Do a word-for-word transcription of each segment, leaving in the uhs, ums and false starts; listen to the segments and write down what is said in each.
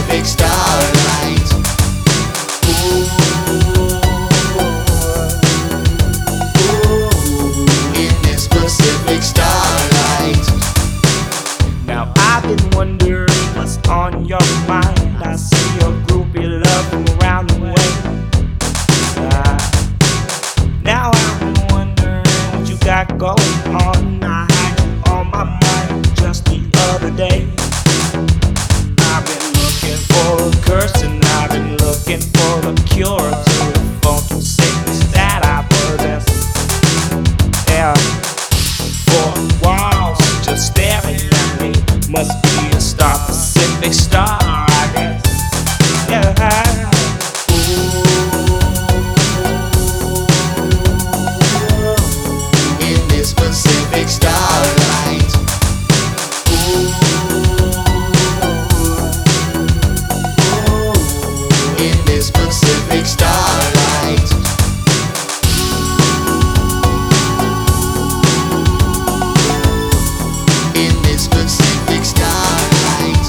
Pacific starlight. Ooh, ooh, in this Pacific starlight. Now I've been wondering what's on your mind. I see your groupie love from around the way. Ah, now I've been wondering what you got going on. I had you on my mind just the other day. I've been looking for a curse and I've been looking for the cure to the funky sickness that I possess. Yeah, for a while just staring at me. Must be a star, Pacific star, I guess. Yeah. In this Pacific starlight. Ooh, in this Pacific starlight. In this Pacific starlight.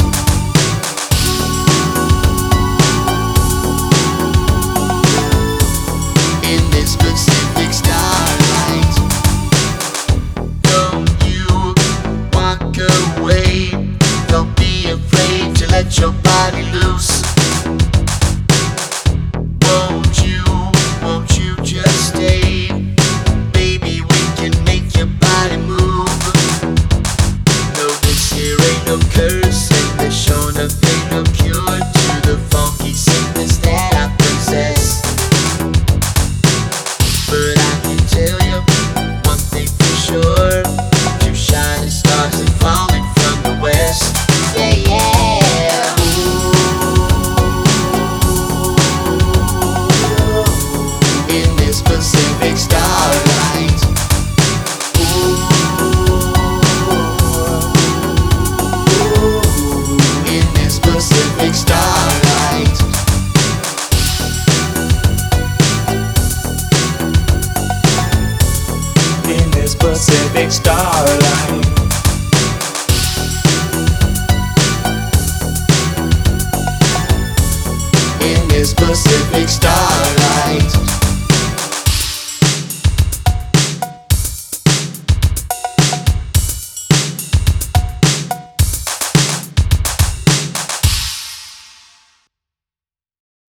In this Pacific starlight. Don't you walk away. Don't be afraid to let your body loose. Won't you, won't you just stay? Baby, we can make your body move. No, this here ain't no curse, and there's sure nothing no cure to the funky sickness that I possess. But I can tell you one thing for sure: two shining stars are falling from the west. Yeah, yeah. Ooh, in this Pacific starlight. In this Pacific starlight. In this Pacific starlight. In this Pacific starlight.